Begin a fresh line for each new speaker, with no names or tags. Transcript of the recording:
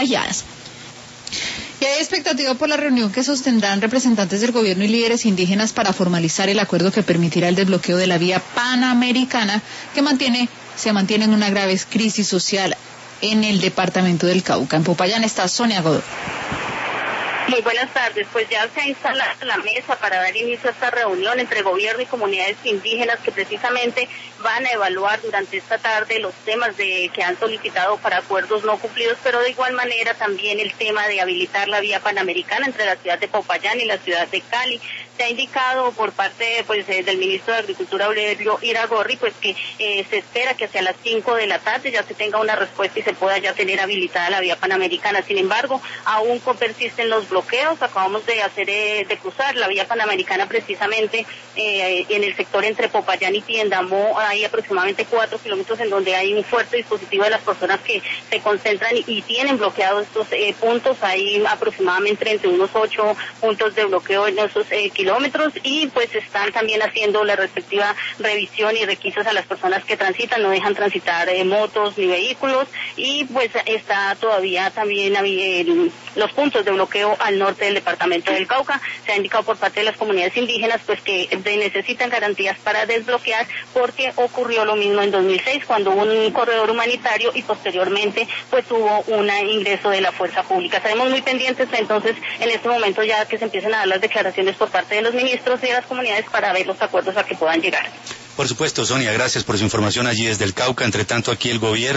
contagiadas. Y hay expectativa por la reunión que sostendrán representantes del gobierno y líderes indígenas para formalizar el acuerdo que permitirá el desbloqueo de la vía panamericana que se mantiene en una grave crisis social en el departamento del Cauca. En Popayán está Sonia Godoy.
Muy buenas tardes, pues ya se ha instalado la mesa para dar inicio a esta reunión entre gobierno y comunidades indígenas que precisamente van a evaluar durante esta tarde los temas que han solicitado para acuerdos no cumplidos, pero de igual manera también el tema de habilitar la vía panamericana entre la ciudad de Popayán y la ciudad de Cali. Se ha indicado por parte del ministro de Agricultura, Aurelio Iragorri, pues que se espera que hacia las 5 de la tarde ya se tenga una respuesta y se pueda ya tener habilitada la vía panamericana. Sin embargo, aún persisten los bloqueos. Acabamos de cruzar la vía panamericana precisamente en el sector entre Popayán y Tiendamó. Hay aproximadamente 4 kilómetros en donde hay un fuerte dispositivo de las personas que se concentran y tienen bloqueados estos puntos. Hay aproximadamente entre unos 8 puntos de bloqueo en esos kilómetros y pues están también haciendo la respectiva revisión y requisitos a las personas que transitan, no dejan transitar motos ni vehículos y pues está todavía también los puntos de bloqueo al norte del departamento del Cauca. Se ha indicado por parte de las comunidades indígenas pues que necesitan garantías para desbloquear porque ocurrió lo mismo en 2006 cuando hubo un corredor humanitario y posteriormente pues hubo un ingreso de la fuerza pública. Estaremos muy pendientes entonces en este momento ya que se empiecen a dar las declaraciones por parte de los ministros y de las comunidades para ver los acuerdos a que puedan llegar.
Por supuesto, Sonia, gracias por su información allí desde el Cauca. Entre tanto, aquí el gobierno